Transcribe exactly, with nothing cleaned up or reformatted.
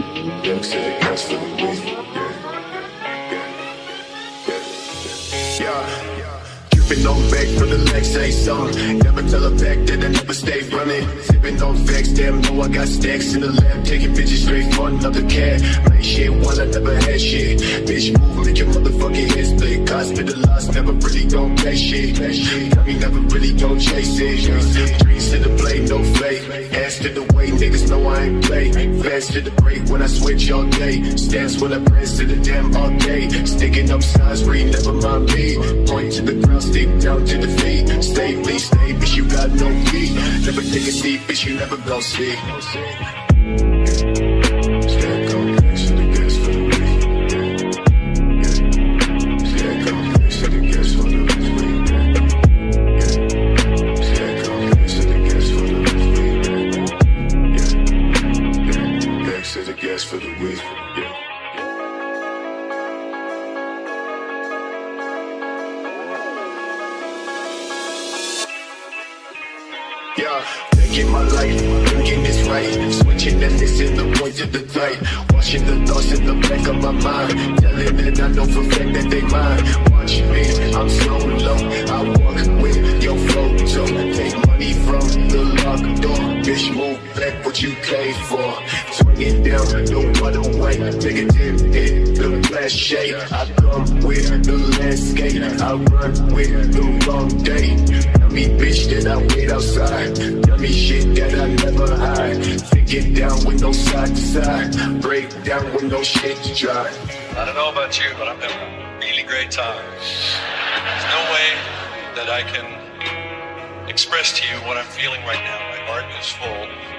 Young said gas for the week. Yeah, yeah, yeah. Dripping on back from the legs, say something. Never tell her back that I never stay running. Sipping on facts, damn, know I got stacks in the lab. Taking bitches straight for another cat. Make shit while I never had shit. Bitch, move, make your motherfucking head split. Hospitalized, never really gon' pay shit. Got me never really gon' chase it. Dreams to the blade, no fake. Ass to the way, niggas know I ain't play. Fast to the break when I switch all day. Stance when I press to the damn all day. Sticking up signs, read, never mind me. Point to the ground, stick down to the feet. Stay, please stay, bitch, you got no feet. Never take a seat, bitch, you never gon' see. Stack on next to the gas for the week. Stack on next to the gas for the week. Stack on next to the gas for the week. Next to the gas for the week. Yeah, taking my life, thinking it's right. Switching and missing the point to the tight. Watching the thoughts in the back of my mind. Telling that I know for a fact that they mine. Watch me, I'm so low. I walk with your photo. Take money from the locked door. Bitch, move back what you came for. Swing it down, no other way. Take a dip in the glass shade. I come with the landscape. I run with the wrong day. Me bitch that I wait outside. Tell me shit that I never hide. Take it down with no side to side. Break down with no shit to try. I don't know about you, but I'm having a really great time. There's no way that I can express to you what I'm feeling right now. My heart is full.